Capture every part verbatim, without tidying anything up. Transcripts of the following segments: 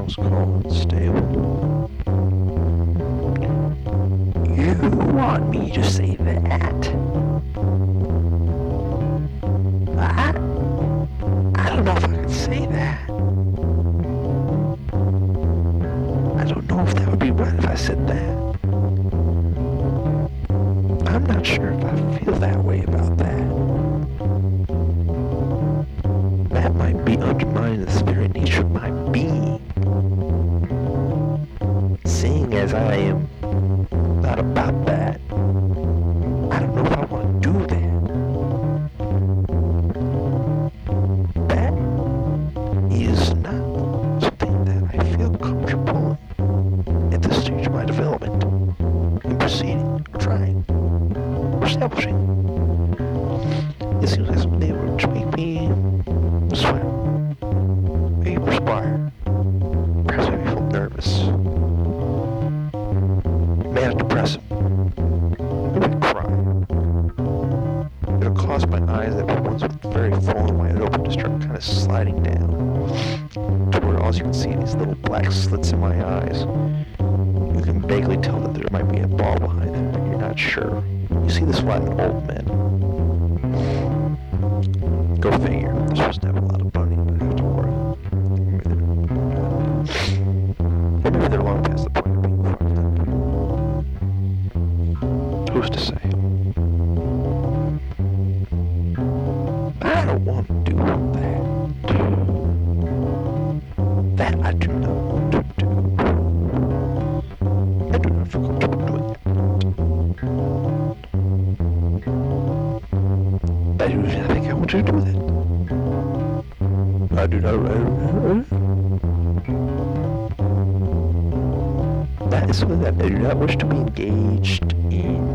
almost call it stable. You want me to say that? I, I don't know if I can say that. I don't know if that would be right if I said that. I'm not sure if I feel that way about that. That might be undermining the very nature of my being. Seeing as I am not about that, I don't know if I want to do that. That is not something that I feel comfortable at this stage of my development, in proceeding, or trying, or establishing. It seems like something that would make me sweat, maybe perspire, perhaps maybe feel nervous, manic depressive, maybe cry. It'll cause my eyes that were once very full and wide open to start kind of sliding down to where all you can see are these little black slits in my eyes. You can vaguely tell that there might be a ball behind them, but you're not sure. You see this a lot in old men. Go figure. They're supposed to have a lot of money, but have to worry. Or maybe they're long past the point of being fucked up. Who's to say? I don't want to do that. That I do not want to do. I do not feel comfortable doing that. I do not think I want to do that. I do not. That is something that I do not wish to be engaged in.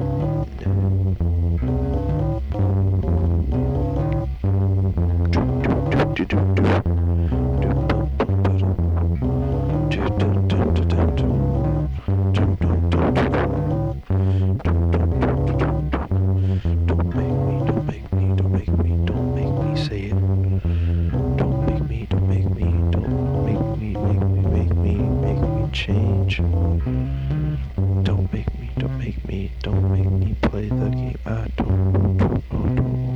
Do, do, do, do. Change. Don't make me, don't make me, don't make me play the game I don't want to.